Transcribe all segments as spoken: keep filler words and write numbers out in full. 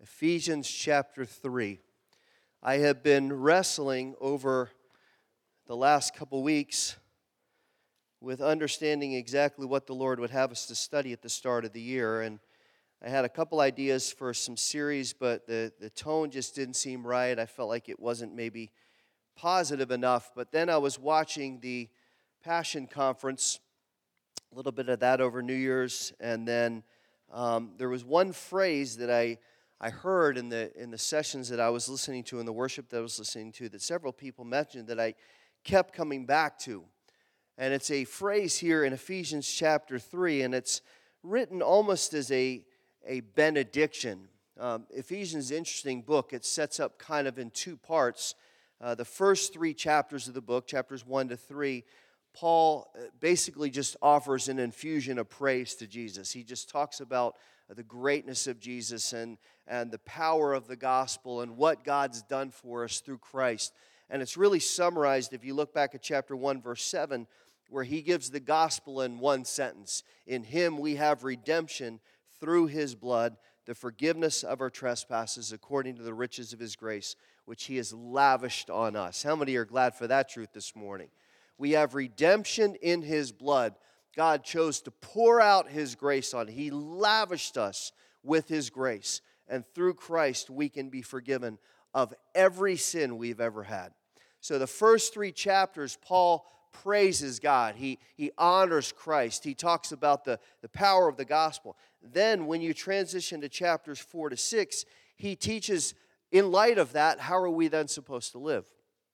Ephesians chapter three. I have been wrestling over the last couple weeks with understanding exactly what the Lord would have us to study at the start of the year. And I had a couple ideas for some series, but the, the tone just didn't seem right. I felt like it wasn't maybe positive enough. But then I was watching the Passion Conference, a little bit of that over New Year's, and then um, there was one phrase that I I heard in the in the sessions that I was listening to, in the worship that I was listening to, that several people mentioned that I kept coming back to. And it's a phrase here in Ephesians chapter three, and it's written almost as a, a benediction. Um, Ephesians is an interesting book. It sets up kind of in two parts. Uh, the first three chapters of the book, chapters one to three, Paul basically just offers an infusion of praise to Jesus. He just talks about the greatness of Jesus and, and the power of the gospel and what God's done for us through Christ. And it's really summarized if you look back at chapter one, verse seven, where he gives the gospel in one sentence. In him we have redemption through his blood, the forgiveness of our trespasses according to the riches of his grace, which he has lavished on us. How many are glad for that truth this morning? We have redemption in his blood. God chose to pour out his grace on. He lavished us with his grace. And through Christ, we can be forgiven of every sin we've ever had. So the first three chapters, Paul praises God. He, he honors Christ. He talks about the, the power of the gospel. Then when you transition to chapters four to six, he teaches, in light of that, how are we then supposed to live?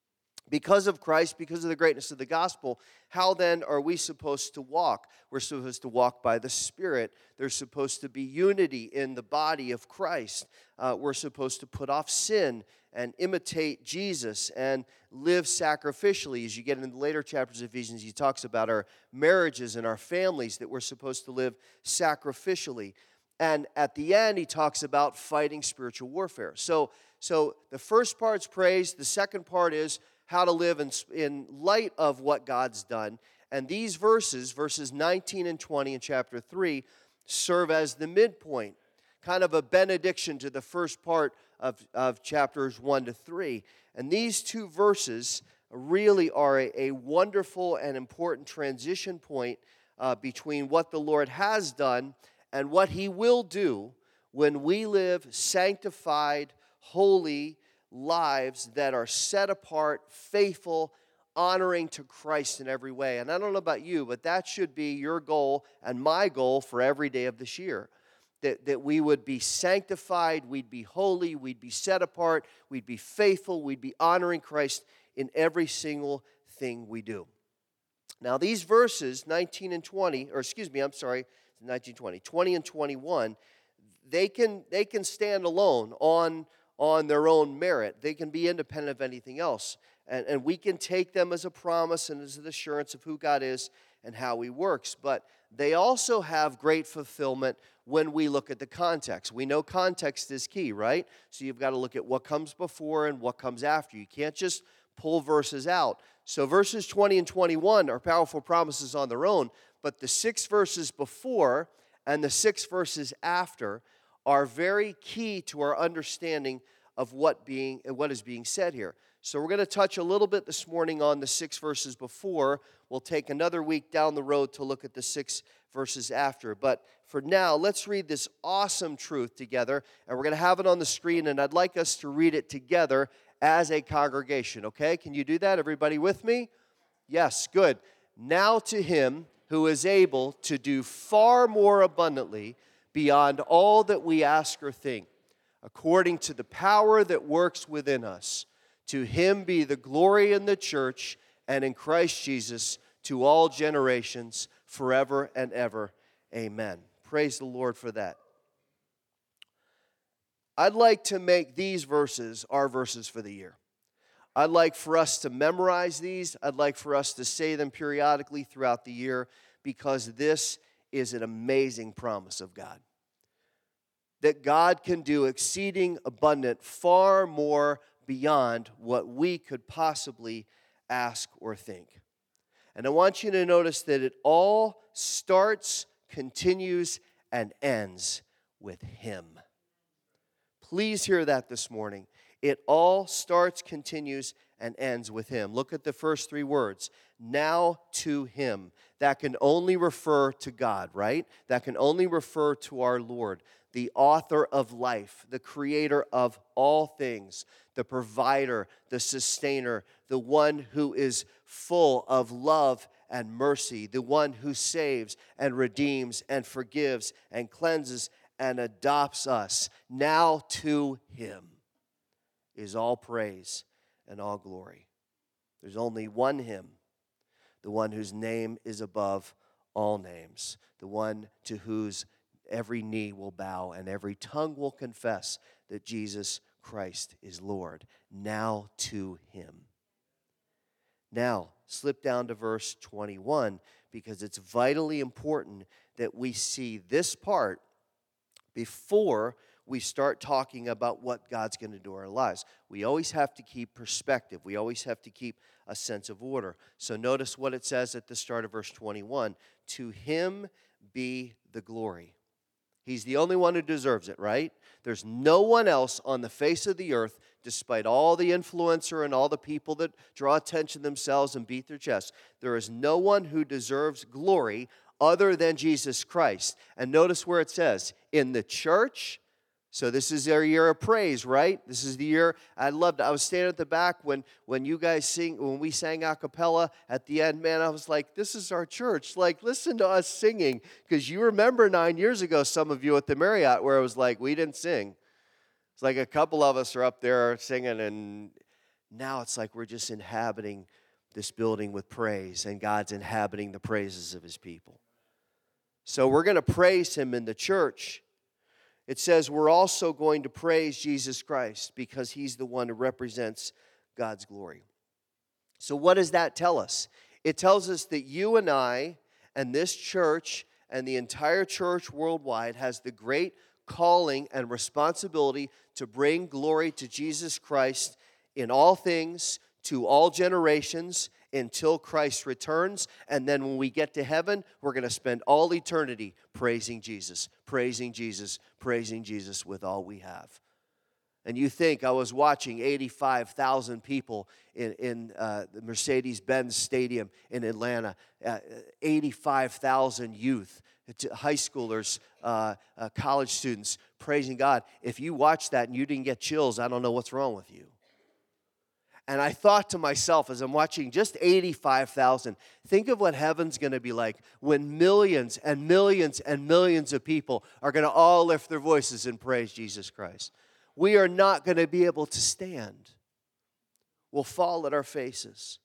Because of Christ, because of the greatness of the gospel, how then are we supposed to walk? We're supposed to walk by the Spirit. There's supposed to be unity in the body of Christ. Uh, we're supposed to put off sin and imitate Jesus and live sacrificially. As you get into the later chapters of Ephesians, he talks about our marriages and our families, that we're supposed to live sacrificially. And at the end, he talks about fighting spiritual warfare. So, so the first part's praise. The second part is how to live in, in light of what God's done. And these verses, verses nineteen and twenty in chapter three, serve as the midpoint, kind of a benediction to the first part of, of chapters one to three. And these two verses really are a, a wonderful and important transition point uh, between what the Lord has done and what he will do when we live sanctified, holy lives that are set apart, faithful, honoring to Christ in every way. And I don't know about you, but that should be your goal and my goal for every day of this year. That, that we would be sanctified, we'd be holy, we'd be set apart, we'd be faithful, we'd be honoring Christ in every single thing we do. Now these verses, nineteen and twenty, or excuse me, I'm sorry, nineteen, twenty, twenty and twenty-one, they can, they can stand alone on on their own merit. They can be independent of anything else. And, and we can take them as a promise and as an assurance of who God is and how he works. But they also have great fulfillment when we look at the context. We know context is key, right? So you've got to look at what comes before and what comes after. You can't just pull verses out. So verses twenty and twenty-one are powerful promises on their own, but the six verses before and the six verses after are very key to our understanding of what being what is being said here. So we're going to touch a little bit this morning on the six verses before. We'll take another week down the road to look at the six verses after. But for now, let's read this awesome truth together, and we're going to have it on the screen, and I'd like us to read it together as a congregation, okay? Can you do that? Everybody with me? Yes, good. Now to him who is able to do far more abundantly beyond all that we ask or think, according to the power that works within us. To him be the glory in the church and in Christ Jesus to all generations, forever and ever. Amen. Praise the Lord for that. I'd like to make these verses our verses for the year. I'd like for us to memorize these. I'd like for us to say them periodically throughout the year, because this is an amazing promise of God. That God can do exceeding abundant, far more beyond what we could possibly ask or think. And I want you to notice that it all starts, continues, and ends with him. Please hear that this morning. It all starts, continues, and ends with him. Look at the first three words. Now to him. That can only refer to God, right? That can only refer to our Lord, the author of life, the creator of all things, the provider, the sustainer, the one who is full of love and mercy, the one who saves and redeems and forgives and cleanses and adopts us. Now to him is all praise and all glory. There's only one him, the one whose name is above all names, the one to whose every knee will bow and every tongue will confess that Jesus Christ is Lord. Now to him. Now, slip down to verse twenty-one, because it's vitally important that we see this part before we start talking about what God's going to do in our lives. We always have to keep perspective. We always have to keep a sense of order. So notice what it says at the start of verse twenty-one. To him be the glory. He's the only one who deserves it, right? There's no one else on the face of the earth, despite all the influencer and all the people that draw attention to themselves and beat their chests. There is no one who deserves glory other than Jesus Christ. And notice where it says, in the church. So this is our year of praise, right? This is the year. I loved it. I was standing at the back when, when you guys sing, when we sang a cappella at the end, man, I was like, this is our church. Like, listen to us singing. Because you remember nine years ago, some of you at the Marriott, where it was like, we didn't sing. It's like a couple of us are up there singing, and now it's like we're just inhabiting this building with praise, and God's inhabiting the praises of his people. So we're going to praise him in the church. It says we're also going to praise Jesus Christ because he's the one who represents God's glory. So what does that tell us? It tells us that you and I and this church and the entire church worldwide has the great calling and responsibility to bring glory to Jesus Christ in all things, to all generations, until Christ returns. And then when we get to heaven, we're going to spend all eternity praising Jesus, praising Jesus, praising Jesus with all we have. And you think, I was watching eighty-five thousand people in, in uh, the Mercedes-Benz Stadium in Atlanta, uh, eighty-five thousand youth, high schoolers, uh, uh, college students praising God. If you watch that and you didn't get chills, I don't know what's wrong with you. And I thought to myself, as I'm watching just eighty-five thousand, think of what heaven's going to be like when millions and millions and millions of people are going to all lift their voices and praise Jesus Christ. We are not going to be able to stand. We'll fall at our faces.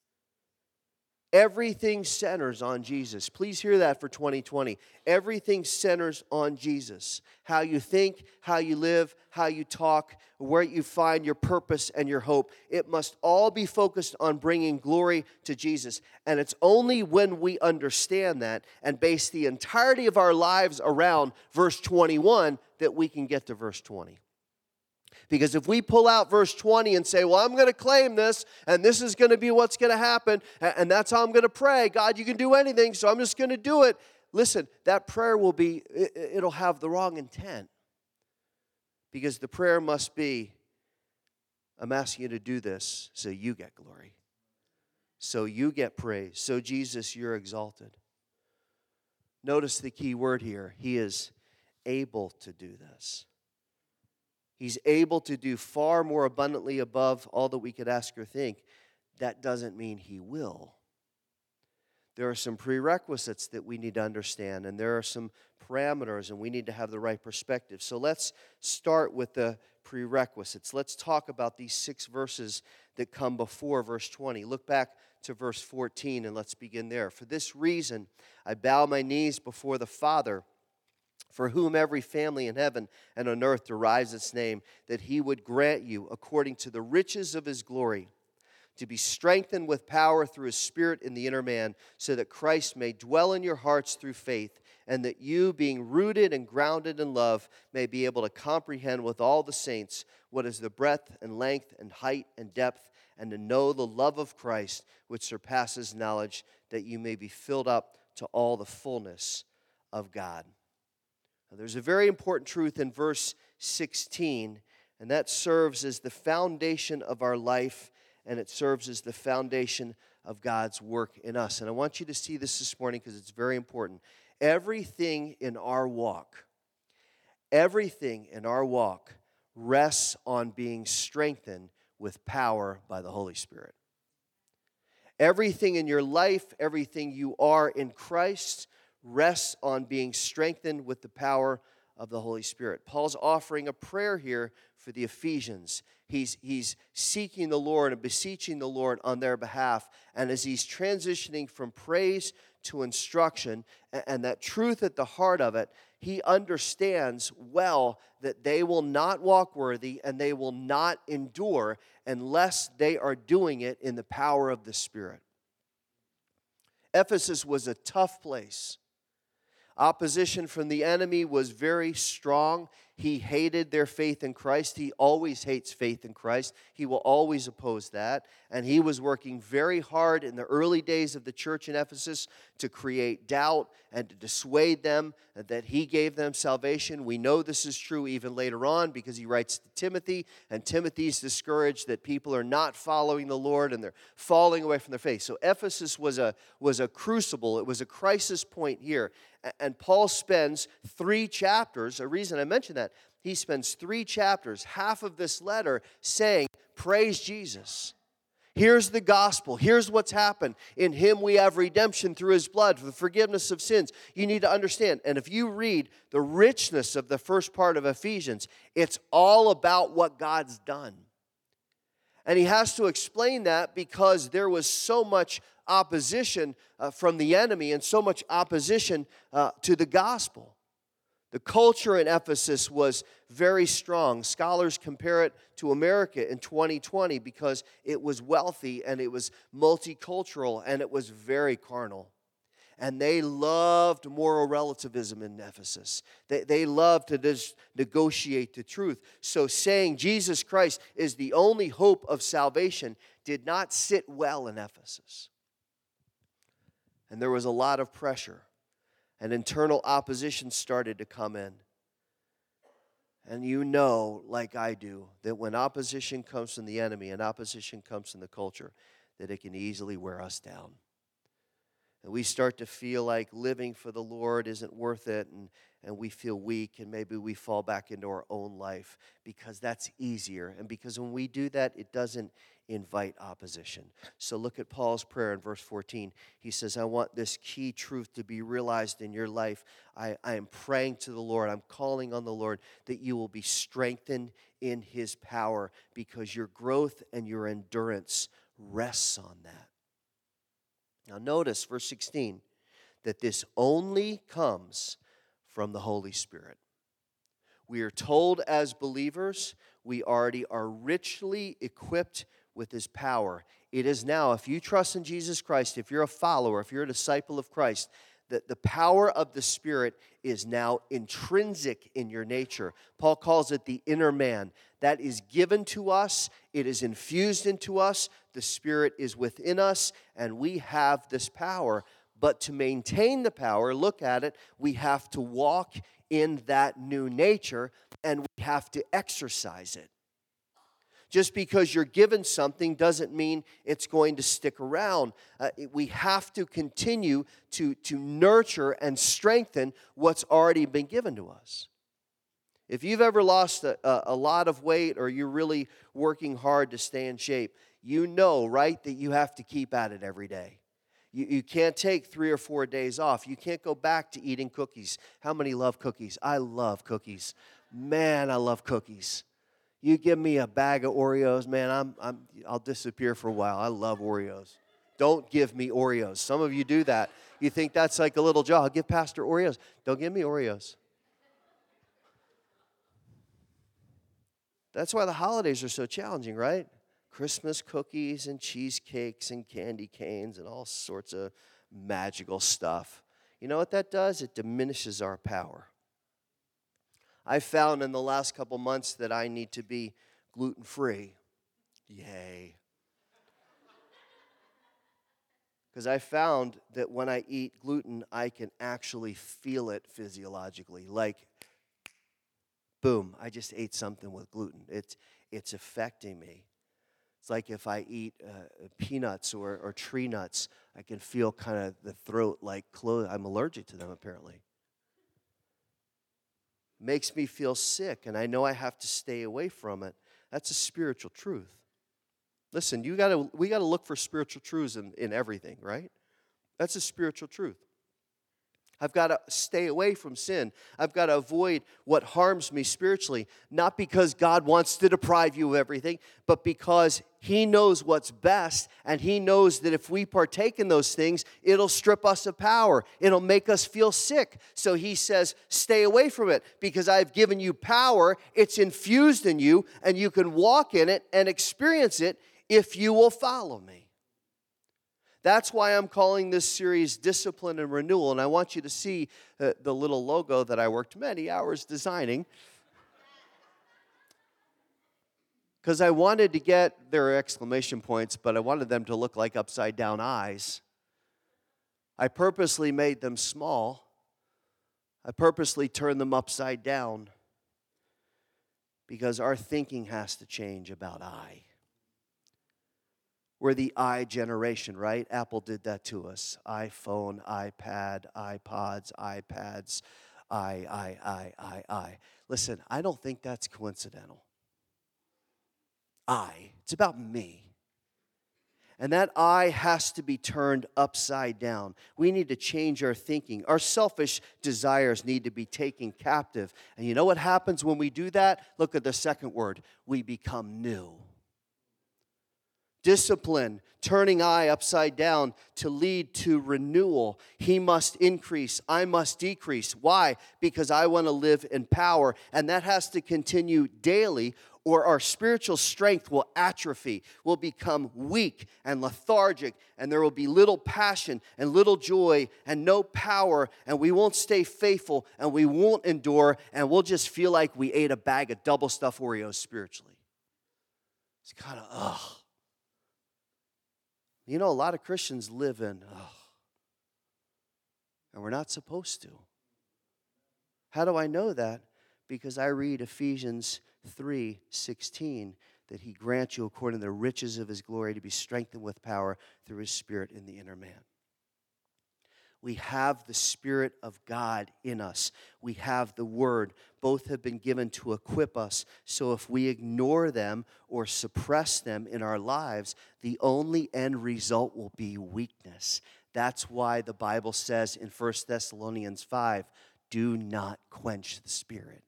Everything centers on Jesus. Please hear that for twenty twenty. Everything centers on Jesus. How you think, how you live, how you talk, where you find your purpose and your hope. It must all be focused on bringing glory to Jesus. And it's only when we understand that and base the entirety of our lives around verse twenty-one that we can get to verse twenty. Because if we pull out verse twenty and say, well, I'm going to claim this, and this is going to be what's going to happen, and that's how I'm going to pray. God, you can do anything, so I'm just going to do it. Listen, that prayer will be, it'll have the wrong intent. Because the prayer must be, I'm asking you to do this so you get glory. So you get praise. So Jesus, you're exalted. Notice the key word here. He is able to do this. He's able to do far more abundantly above all that we could ask or think. That doesn't mean he will. There are some prerequisites that we need to understand, and there are some parameters, and we need to have the right perspective. So let's start with the prerequisites. Let's talk about these six verses that come before verse twenty. Look back to verse fourteen, and let's begin there. For this reason, I bow my knees before the Father, for whom every family in heaven and on earth derives its name, that he would grant you, according to the riches of his glory, to be strengthened with power through his Spirit in the inner man, so that Christ may dwell in your hearts through faith, and that you, being rooted and grounded in love, may be able to comprehend with all the saints what is the breadth and length and height and depth, and to know the love of Christ, which surpasses knowledge, that you may be filled up to all the fullness of God. Now, there's a very important truth in verse sixteen, and that serves as the foundation of our life, and it serves as the foundation of God's work in us. And I want you to see this this morning because it's very important. Everything in our walk, everything in our walk rests on being strengthened with power by the Holy Spirit. Everything in your life, everything you are in Christ, rests on being strengthened with the power of the Holy Spirit. Paul's offering a prayer here for the Ephesians. He's, he's seeking the Lord and beseeching the Lord on their behalf. And as he's transitioning from praise to instruction, and, and that truth at the heart of it, he understands well that they will not walk worthy and they will not endure unless they are doing it in the power of the Spirit. Ephesus was a tough place. Opposition from the enemy was very strong. He hated their faith in Christ. He always hates faith in Christ. He will always oppose that. And he was working very hard in the early days of the church in Ephesus to create doubt and to dissuade them that he gave them salvation. We know this is true even later on because he writes to Timothy, and Timothy's discouraged that people are not following the Lord and they're falling away from their faith. So Ephesus was a, was a crucible. It was a crisis point here. And Paul spends three chapters, a reason I mention that, he spends three chapters, half of this letter, saying, praise Jesus. Here's the gospel. Here's what's happened. In him we have redemption through his blood for the forgiveness of sins. You need to understand. And if you read the richness of the first part of Ephesians, it's all about what God's done. And he has to explain that because there was so much opposition uh, from the enemy and so much opposition uh, to the gospel. The culture in Ephesus was very strong. Scholars compare it to America in twenty twenty because it was wealthy and it was multicultural and it was very carnal. And they loved moral relativism in Ephesus. They, they loved to just negotiate the truth. So saying Jesus Christ is the only hope of salvation did not sit well in Ephesus. And there was a lot of pressure. And internal opposition started to come in. And you know, like I do, that when opposition comes from the enemy and opposition comes from the culture, that it can easily wear us down. And we start to feel like living for the Lord isn't worth it, and, and we feel weak, and maybe we fall back into our own life because that's easier. And because when we do that, it doesn't invite opposition. So look at Paul's prayer in verse fourteen. He says, I want this key truth to be realized in your life. I, I am praying to the Lord. I'm calling on the Lord that you will be strengthened in his power because your growth and your endurance rests on that. Now notice verse sixteen, that this only comes from the Holy Spirit. We are told as believers, we already are richly equipped with his power. It is now, if you trust in Jesus Christ, if you're a follower, if you're a disciple of Christ, that the power of the Spirit is now intrinsic in your nature. Paul calls it the inner man. That is given to us. It is infused into us. The Spirit is within us, and we have this power. But to maintain the power, look at it, we have to walk in that new nature, and we have to exercise it. Just because you're given something doesn't mean it's going to stick around. Uh, we have to continue to, to nurture and strengthen what's already been given to us. If you've ever lost a, a lot of weight or you're really working hard to stay in shape, you know, right, that you have to keep at it every day. You, you can't take three or four days off. You can't go back to eating cookies. How many love cookies? I love cookies. Man, I love cookies. You give me a bag of Oreos, man, I'm, I'm, I'll disappear for a while. I love Oreos. Don't give me Oreos. Some of you do that. You think that's like a little job. I'll give Pastor Oreos. Don't give me Oreos. That's why the holidays are so challenging, right? Christmas cookies and cheesecakes and candy canes and all sorts of magical stuff. You know what that does? It diminishes our power. I found in the last couple months that I need to be gluten-free. Yay. Because I found that when I eat gluten, I can actually feel it physiologically. Like Boom, I just ate something with gluten. It's, it's affecting me. It's like if I eat uh, peanuts or, or tree nuts, I can feel kind of the throat like close. I'm allergic to them, apparently. Makes me feel sick, and I know I have to stay away from it. That's a spiritual truth. Listen, you gotta we gotta look for spiritual truths in, in everything, right? That's a spiritual truth. I've got to stay away from sin. I've got to avoid what harms me spiritually, not because God wants to deprive you of everything, but because He knows what's best, and He knows that if we partake in those things, it'll strip us of power. It'll make us feel sick. So He says, stay away from it, because I've given you power. It's infused in you, and you can walk in it and experience it if you will follow me. That's why I'm calling this series Discipline and Renewal, and I want you to see uh, the little logo that I worked many hours designing, because I wanted to get their exclamation points, but I wanted them to look like upside-down eyes. I purposely made them small. I purposely turned them upside down, because our thinking has to change about I. We're the I generation, right? Apple did that to us. iPhone, iPad, iPods, iPads, I, I, I, I, I. Listen, I don't think that's coincidental. I. It's about me. And that I has to be turned upside down. We need to change our thinking. Our selfish desires need to be taken captive. And you know what happens when we do that? Look at the second word. We become new. Discipline, turning I upside down to lead to renewal. He must increase, I must decrease. Why? Because I want to live in power, and that has to continue daily, or our spiritual strength will atrophy, will become weak and lethargic, and there will be little passion and little joy and no power, and we won't stay faithful, and we won't endure, and we'll just feel like we ate a bag of double stuffed Oreos spiritually. It's kind of, ugh. You know, a lot of Christians live in, oh, and we're not supposed to. How do I know that? Because I read Ephesians three sixteen, that He grants you according to the riches of His glory to be strengthened with power through His Spirit in the inner man. We have the Spirit of God in us. We have the Word. Both have been given to equip us. So if we ignore them or suppress them in our lives, the only end result will be weakness. That's why the Bible says in First Thessalonians five, do not quench the Spirit.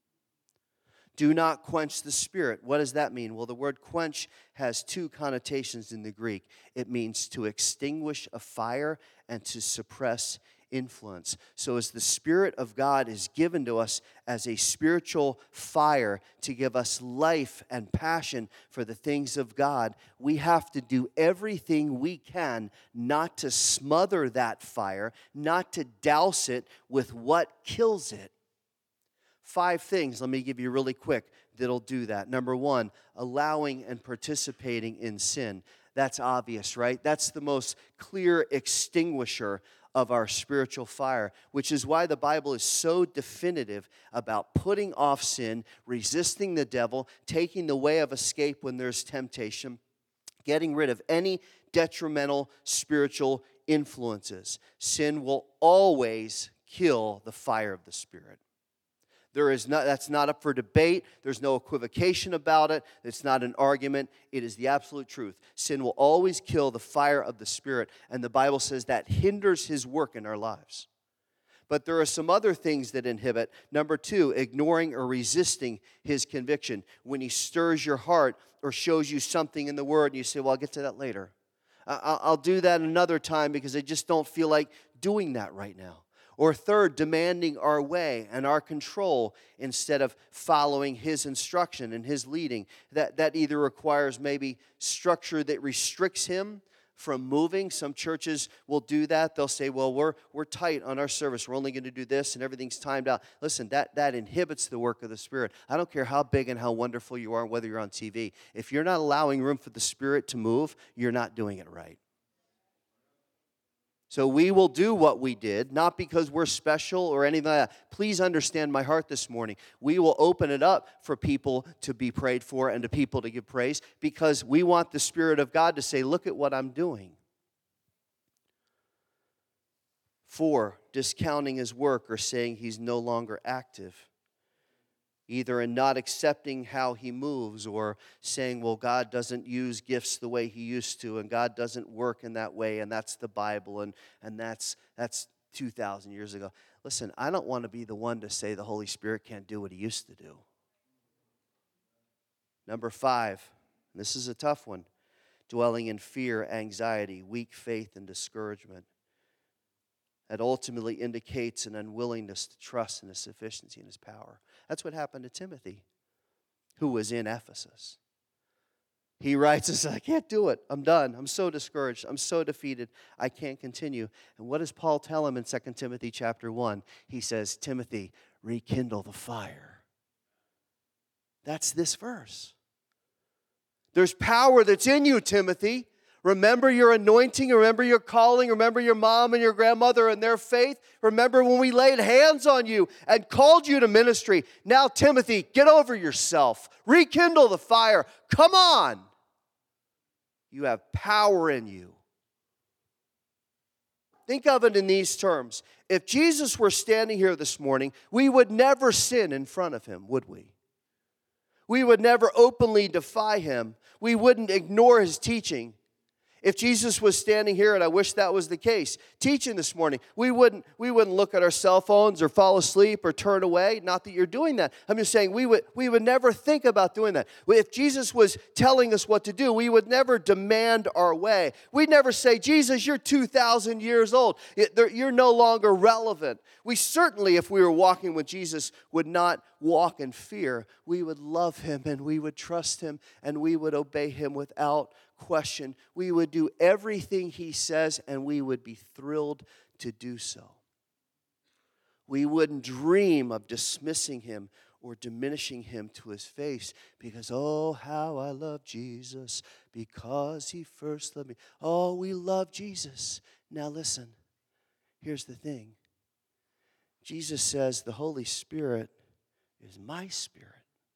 Do not quench the Spirit. What does that mean? Well, the word quench has two connotations in the Greek. It means to extinguish a fire and to suppress influence. So as the Spirit of God is given to us as a spiritual fire to give us life and passion for the things of God, we have to do everything we can not to smother that fire, not to douse it with what kills it. Five things, let me give you really quick, that'll do that. Number one, allowing and participating in sin. That's obvious, right? That's the most clear extinguisher of our spiritual fire, which is why the Bible is so definitive about putting off sin, resisting the devil, taking the way of escape when there's temptation, getting rid of any detrimental spiritual influences. Sin will always kill the fire of the Spirit. There is not, that's not up for debate. There's no equivocation about it. It's not an argument. It is the absolute truth. Sin will always kill the fire of the Spirit, and the Bible says that hinders His work in our lives. But there are some other things that inhibit. Number two, ignoring or resisting His conviction. When He stirs your heart or shows you something in the Word, and you say, well, I'll get to that later. I'll do that another time because I just don't feel like doing that right now. Or third, demanding our way and our control instead of following His instruction and His leading. That, that either requires maybe structure that restricts Him from moving. Some churches will do that. They'll say, well, we're, we're tight on our service. We're only going to do this and everything's timed out. Listen, that, that inhibits the work of the Spirit. I don't care how big and how wonderful you are, whether you're on T V. If you're not allowing room for the Spirit to move, you're not doing it right. So we will do what we did, not because we're special or anything like that. Please understand my heart this morning. We will open it up for people to be prayed for and to people to give praise because we want the Spirit of God to say, look at what I'm doing. Four, discounting his work or saying he's no longer active, either in not accepting how he moves or saying, well, God doesn't use gifts the way he used to, and God doesn't work in that way, and that's the Bible, and, and that's that's two thousand years ago. Listen, I don't want to be the one to say the Holy Spirit can't do what he used to do. Number five, this is a tough one, dwelling in fear, anxiety, weak faith, and discouragement. That ultimately indicates an unwillingness to trust in his sufficiency and his power. That's what happened to Timothy, who was in Ephesus. He writes and says, I can't do it. I'm done. I'm so discouraged. I'm so defeated. I can't continue. And what does Paul tell him in Second Timothy chapter one? He says, Timothy, rekindle the fire. That's this verse. There's power that's in you, Timothy. Remember your anointing, remember your calling, remember your mom and your grandmother and their faith. Remember when we laid hands on you and called you to ministry. Now, Timothy, get over yourself. Rekindle the fire. Come on. You have power in you. Think of it in these terms. If Jesus were standing here this morning, we would never sin in front of him, would we? We would never openly defy him. We wouldn't ignore his teaching. If Jesus was standing here, and I wish that was the case, teaching this morning, we wouldn't, we wouldn't look at our cell phones or fall asleep or turn away. Not that you're doing that. I'm just saying we would, we would never think about doing that. If Jesus was telling us what to do, we would never demand our way. We'd never say, Jesus, you're two thousand years old. You're no longer relevant. We certainly, if we were walking with Jesus, would not walk in fear. We would love him and we would trust him and we would obey him without question. We would do everything he says and we would be thrilled to do so. We wouldn't dream of dismissing him or diminishing him to his face because, oh, how I love Jesus because he first loved me. Oh, we love Jesus. Now listen, here's the thing. Jesus says the Holy Spirit is my spirit.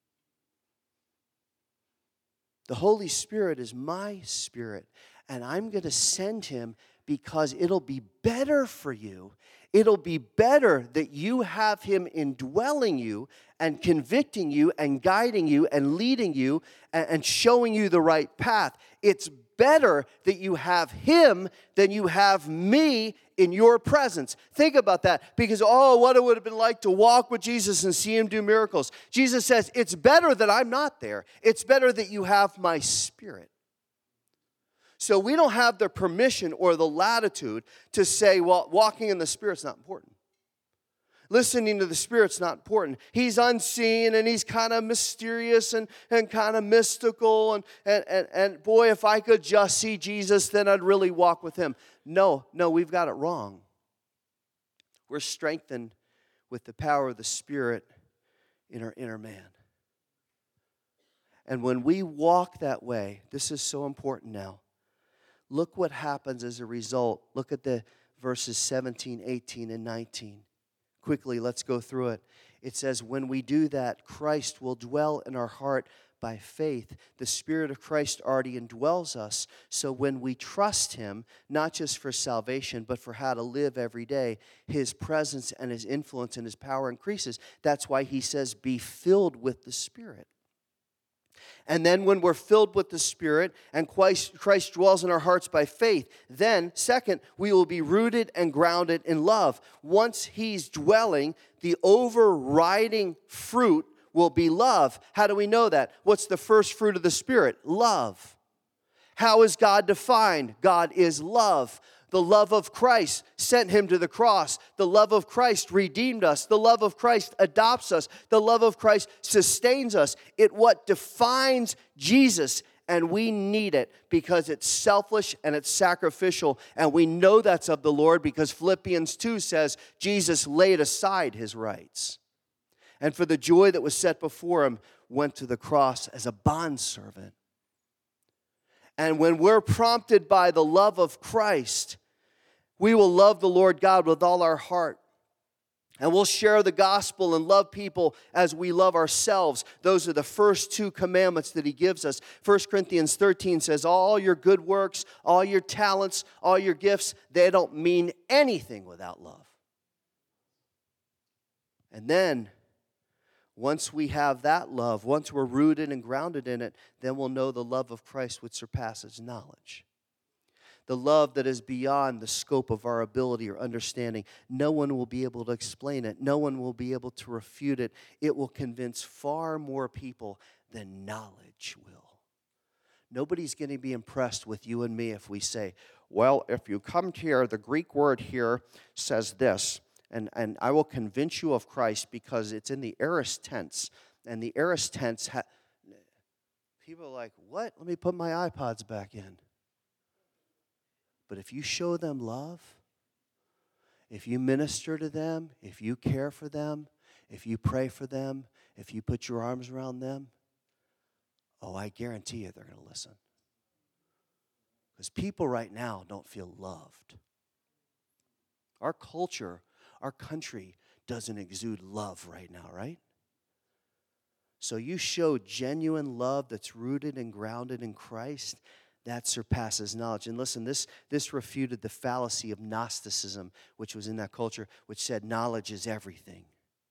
The Holy Spirit is my spirit, and I'm going to send him because it'll be better for you. It'll be better that you have him indwelling you and convicting you and guiding you and leading you and showing you the right path. It's better that you have him than you have me in your presence. Think about that because, oh, what it would have been like to walk with Jesus and see him do miracles. Jesus says, it's better that I'm not there. It's better that you have my spirit. So we don't have the permission or the latitude to say, well, walking in the Spirit's not important. Listening to the Spirit's not important. He's unseen and he's kind of mysterious and, and kind of mystical. And, and, and, and boy, if I could just see Jesus, then I'd really walk with him. No, no, we've got it wrong. We're strengthened with the power of the Spirit in our inner man. And when we walk that way, this is so important now. Look what happens as a result. Look at the verses seventeen, eighteen, and nineteen. Quickly, let's go through it. It says, when we do that, Christ will dwell in our heart by faith. The Spirit of Christ already indwells us. So when we trust him, not just for salvation, but for how to live every day, his presence and his influence and his power increases. That's why he says, be filled with the Spirit. And then when we're filled with the Spirit and Christ, Christ dwells in our hearts by faith, then, second, we will be rooted and grounded in love. Once he's dwelling, the overriding fruit will be love. How do we know that? What's the first fruit of the Spirit? Love. How is God defined? God is love. The love of Christ sent him to the cross. The love of Christ redeemed us. The love of Christ adopts us. The love of Christ sustains us. It what defines Jesus, and we need it because it's selfish and it's sacrificial, and we know that's of the Lord because Philippians two says Jesus laid aside his rights, and for the joy that was set before him went to the cross as a bondservant. And when we're prompted by the love of Christ, We will love the Lord God with all our heart. And we'll share the gospel and love people as we love ourselves. Those are the first two commandments that he gives us. First Corinthians thirteen says, all your good works, all your talents, all your gifts, they don't mean anything without love. And then, once we have that love, once we're rooted and grounded in it, then we'll know the love of Christ which surpasses knowledge. The love that is beyond the scope of our ability or understanding. No one will be able to explain it. No one will be able to refute it. It will convince far more people than knowledge will. Nobody's going to be impressed with you and me if we say, well, if you come here, the Greek word here says this, and, and I will convince you of Christ because it's in the aorist tense. And the aorist tense, ha- people are like, what? Let me put my iPods back in. But if you show them love, if you minister to them, if you care for them, if you pray for them, if you put your arms around them, oh, I guarantee you they're going to listen. Because people right now don't feel loved. Our culture, our country doesn't exude love right now, right? So you show genuine love that's rooted and grounded in Christ, that surpasses knowledge. And listen, this, this refuted the fallacy of Gnosticism, which was in that culture, which said knowledge is everything.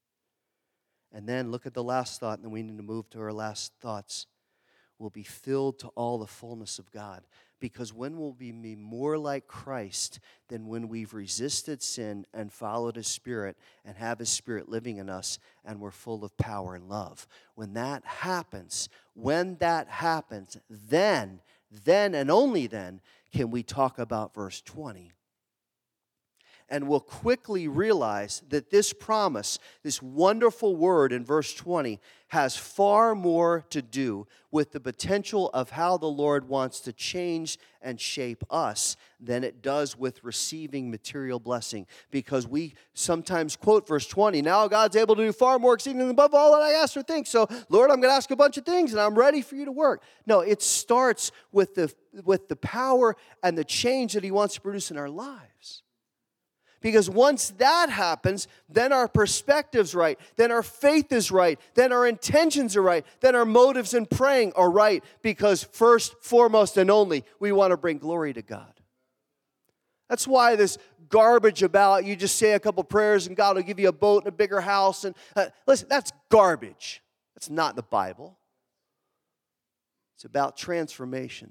And then look at the last thought, and then we need to move to our last thoughts. We'll be filled to all the fullness of God. Because when we'll be more like Christ than when we've resisted sin and followed His Spirit and have His Spirit living in us and we're full of power and love. When that happens, when that happens, then Then and only then can we talk about verse twenty. And we'll quickly realize that this promise, this wonderful word in verse twenty, has far more to do with the potential of how the Lord wants to change and shape us than it does with receiving material blessing. Because we sometimes quote verse twenty, now God's able to do far more exceedingly above all that I ask or think. So, Lord, I'm going to ask a bunch of things and I'm ready for you to work. No, it starts with the, with the power and the change that He wants to produce in our lives. Because once that happens, then our perspective's right, then our faith is right, then our intentions are right, then our motives in praying are right, because first, foremost, and only, we want to bring glory to God. That's why this garbage about you just say a couple prayers and God will give you a boat and a bigger house. And uh, listen, that's garbage. That's not the Bible. It's about transformation.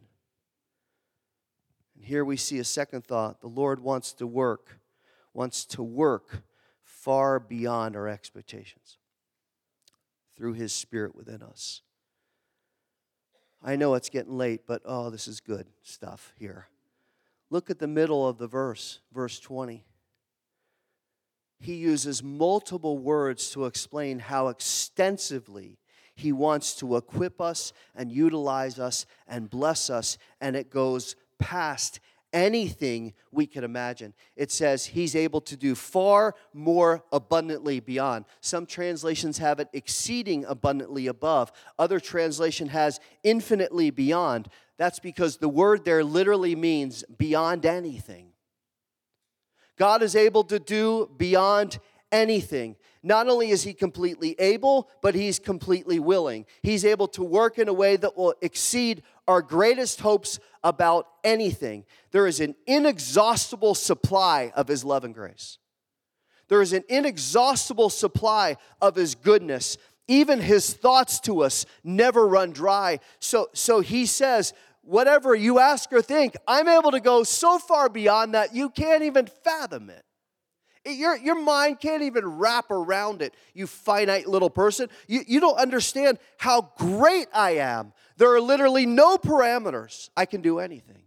And here we see a second thought. The Lord wants to work. wants to work far beyond our expectations through His Spirit within us. I know it's getting late, but oh, this is good stuff here. Look at the middle of the verse, verse twenty. He uses multiple words to explain how extensively He wants to equip us and utilize us and bless us, and it goes past anything we could imagine. It says He's able to do far more abundantly beyond. Some translations have it exceeding abundantly above. Other translation has infinitely beyond. That's because the word there literally means beyond anything. God is able to do beyond anything. Not only is He completely able, but He's completely willing. He's able to work in a way that will exceed our greatest hopes about anything. There is an inexhaustible supply of His love and grace. There is an inexhaustible supply of His goodness. Even His thoughts to us never run dry. So, so He says, whatever you ask or think, I'm able to go so far beyond that you can't even fathom it. Your, your mind can't even wrap around it, you finite little person. You, you don't understand how great I am. There are literally no parameters. I can do anything.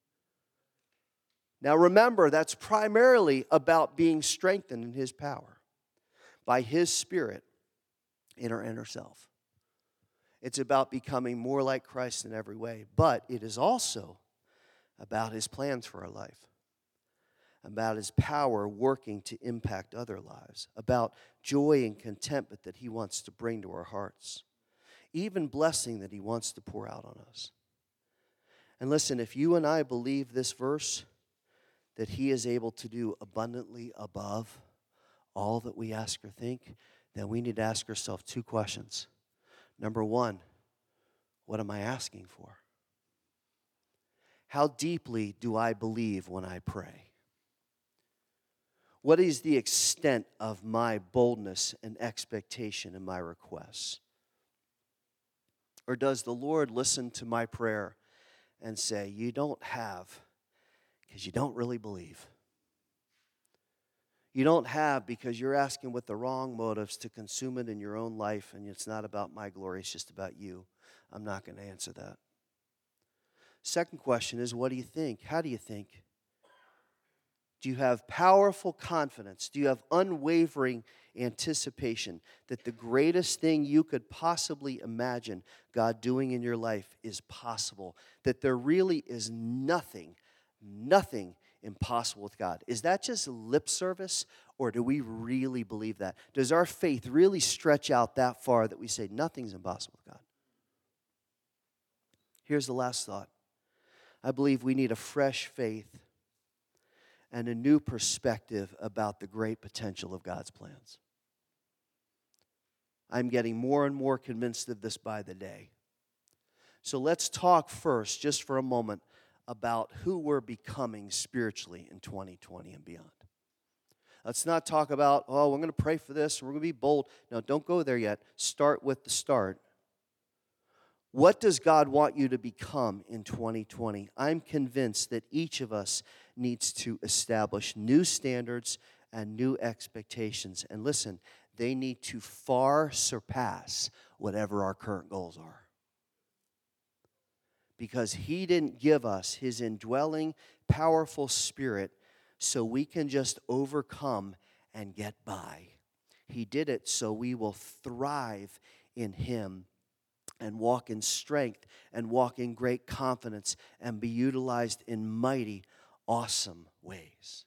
Now remember, that's primarily about being strengthened in His power by His Spirit in our inner self. It's about becoming more like Christ in every way, but it is also about His plans for our life, about His power working to impact other lives, about joy and contentment that He wants to bring to our hearts, even blessing that He wants to pour out on us. And listen, if you and I believe this verse, that he is able to do abundantly above all that we ask or think, then we need to ask ourselves two questions. Number one, what am I asking for? How deeply do I believe when I pray? What is the extent of my boldness and expectation in my requests? Or does the Lord listen to my prayer and say, you don't have because you don't really believe? You don't have because you're asking with the wrong motives to consume it in your own life, and it's not about my glory, it's just about you. I'm not going to answer that. Second question is, what do you think? How do you think? Do you have powerful confidence? Do you have unwavering anticipation that the greatest thing you could possibly imagine God doing in your life is possible? That there really is nothing, nothing impossible with God? Is that just lip service, or do we really believe that? Does our faith really stretch out that far that we say nothing's impossible with God? Here's the last thought. I believe we need a fresh faith and a new perspective about the great potential of God's plans. I'm getting more and more convinced of this by the day. So let's talk first, just for a moment, about who we're becoming spiritually in twenty twenty and beyond. Let's not talk about, oh, we're going to pray for this, and we're going to be bold. No, don't go there yet. Start with the start. What does God want you to become in twenty twenty? I'm convinced that each of us needs to establish new standards and new expectations. And listen, they need to far surpass whatever our current goals are. Because He didn't give us His indwelling, powerful Spirit so we can just overcome and get by. He did it so we will thrive in Him and walk in strength and walk in great confidence and be utilized in mighty, awesome ways.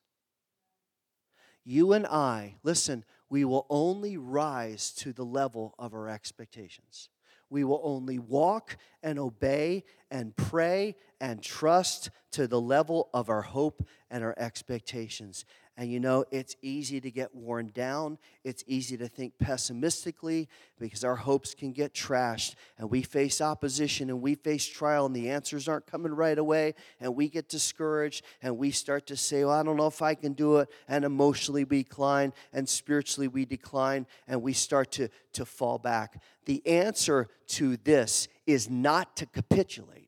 You and I, listen, we will only rise to the level of our expectations. We will only walk and obey and pray and trust to the level of our hope and our expectations. And you know, it's easy to get worn down. It's easy to think pessimistically because our hopes can get trashed. And we face opposition and we face trial and the answers aren't coming right away. And we get discouraged and we start to say, well, I don't know if I can do it. And emotionally we decline and spiritually we decline and we start to, to fall back. The answer to this is not to capitulate.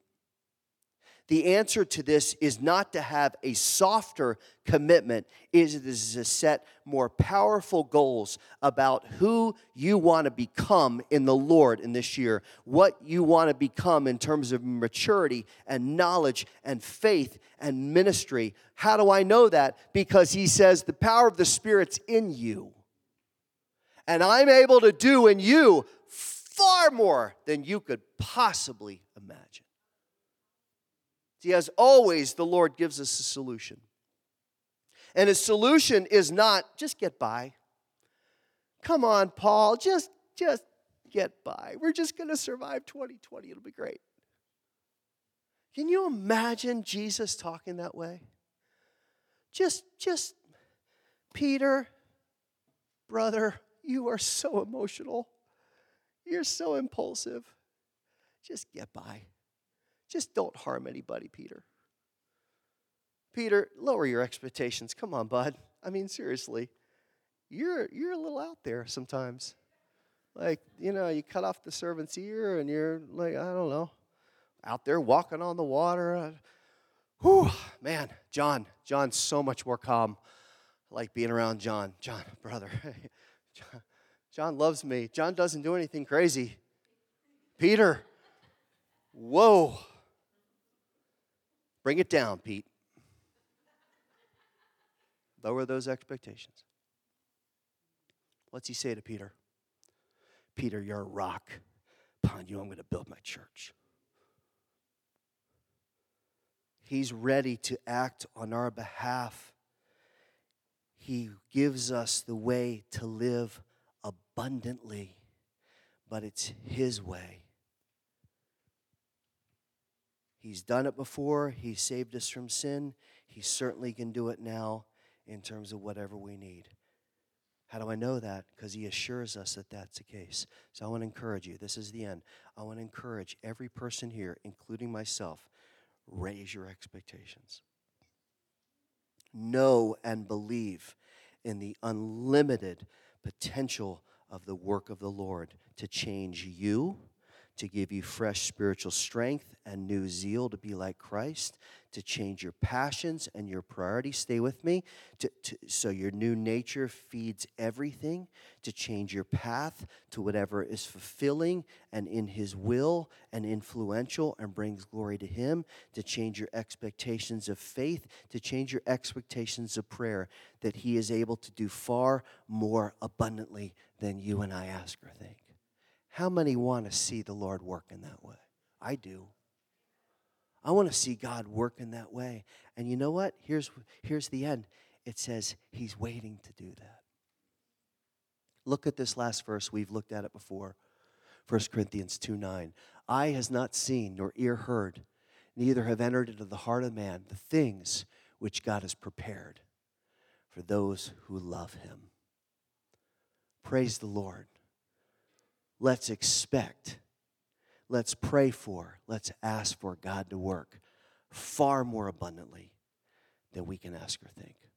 The answer to this is not to have a softer commitment. It is to set more powerful goals about who you want to become in the Lord in this year, what you want to become in terms of maturity and knowledge and faith and ministry. How do I know that? Because He says the power of the Spirit's in you. And I'm able to do in you far more than you could possibly imagine. See, as always, the Lord gives us a solution. And His solution is not, just get by. Come on, Paul, just, just get by. We're just going to survive twenty twenty. It'll be great. Can you imagine Jesus talking that way? Just, just, Peter, brother, you are so emotional. You're so impulsive. Just get by. Just don't harm anybody, Peter. Peter, lower your expectations. Come on, bud. I mean, seriously. You're you're a little out there sometimes. Like, you know, you cut off the servant's ear and you're like, I don't know, out there walking on the water. Whew, man, John. John's so much more calm. I like being around John. John, brother. John, John loves me. John doesn't do anything crazy. Peter, whoa. Bring it down, Pete. Lower those expectations. What's He say to Peter? Peter, you're a rock. Upon you, I'm going to build my church. He's ready to act on our behalf. He gives us the way to live abundantly, but it's His way. He's done it before. He saved us from sin. He certainly can do it now in terms of whatever we need. How do I know that? Because he assures us that that's the case. So I want to encourage you. This is the end. I want to encourage every person here, including myself, raise your expectations. Know and believe in the unlimited potential of the work of the Lord to change you, to give you fresh spiritual strength and new zeal to be like Christ, to change your passions and your priorities. Stay with me. To, to, so your new nature feeds everything, to change your path to whatever is fulfilling and in his will and influential and brings glory to him, to change your expectations of faith, to change your expectations of prayer, that he is able to do far more abundantly than you and I ask or think. How many want to see the Lord work in that way? I do. I want to see God work in that way. And you know what? Here's, here's the end. It says he's waiting to do that. Look at this last verse. We've looked at it before. First Corinthians two nine. Eye has not seen nor ear heard, neither have entered into the heart of man the things which God has prepared for those who love him. Praise the Lord. Let's expect, let's pray for, let's ask for God to work far more abundantly than we can ask or think.